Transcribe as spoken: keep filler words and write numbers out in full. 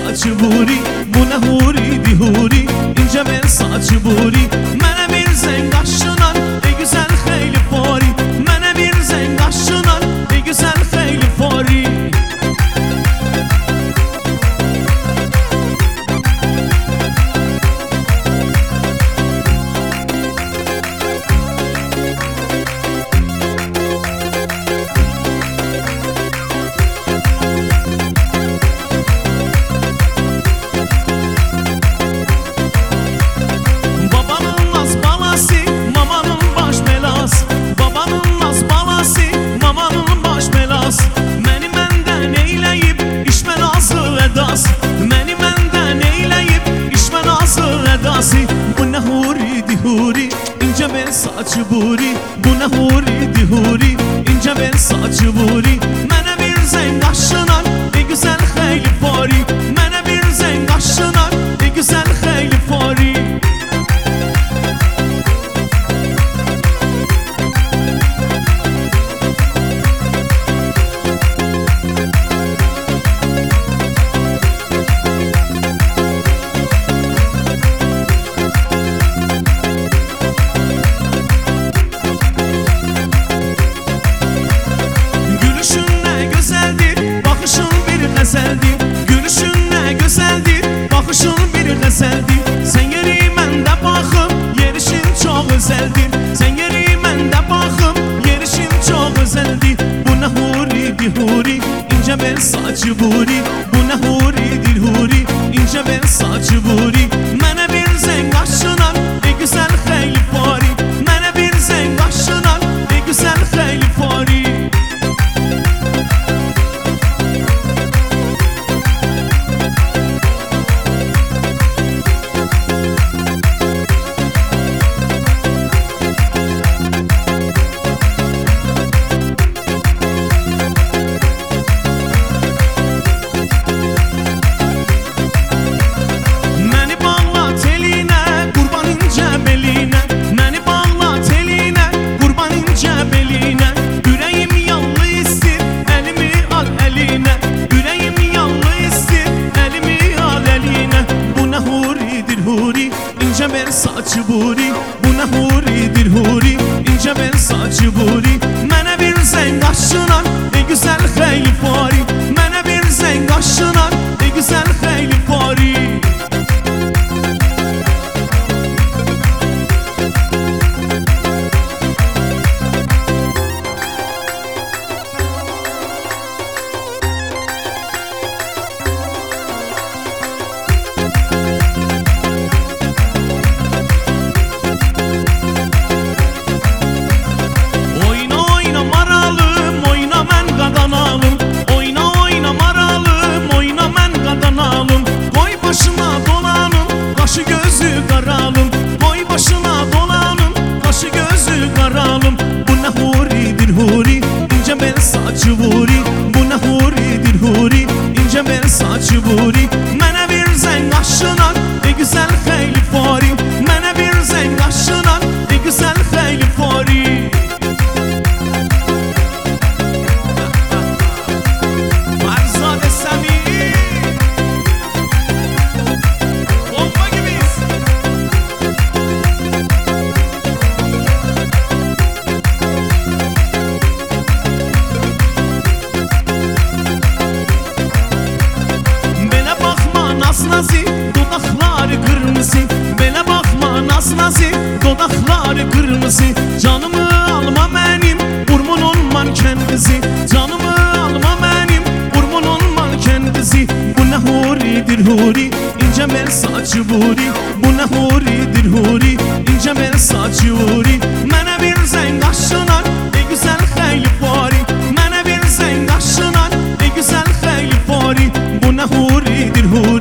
saçı buri, bu ne huri di huri, ince ben saçı buri. Mene bir zeng aşınan, ey güzel xeyli fari. Mene bir zeng aşınan, ey güzel xeyli fari. Məni məndən eyləyib işmə nazır ədası. Bu nə huri di huri, incə ben saçı buri. Bu nə huri di huri, incə ben saçı buri. Mənə bir zəng aşınan, ey güzel xeyli fari. Mənə bir zəng aşınan, ey güzel xeyli fari. Gülüşün nə gözəldir, baxışın bir qəzəldir. Sən yeri məndə baxım, yerişin çox özəldir. Sən yeri məndə baxım, yerişin çox özəldir. Bu nə huri di huri, incə ben saçı buri. Bu nə huri di huri, incə ben saçı buri. Mənə bir zəng aşınan, ey güzel xeyli fari. Mənə bir zəng aşınan, ey güzel xeyli fari. İnce ben saçı buri, bu ne huridir huri, ince ben saçı buri. Mənə bir zəng aşınan, ey güzel xeyli fari. Mənə bir zəng aşınan, ey güzel xeyli fari. Saçı buri, bu nə huridir huri, incə ben saçı buri. Mənə bir zəng aşınan, ey güzel xeyli fari. Mənə bir zəng aşınan, ey güzel xeyli fari. Arzade Səmi, bomba gibiyiz. Nazi, dodakları kırmızı. Belə baxma naz nazi, dodakları kırmızı. Canımı alma mənim, burmunun manken qızı. Canımı alma mənim, burmunun manken qızı. Bu nə huridir huri, incə ben saçı buri. Bu nə huridir huri, incə ben saçı buri. Mənə bir zəng aşınan, ey güzel xeyli fari. Mənə bir zəng aşınan, ey güzel xeyli fari. Bu nə huridir huri.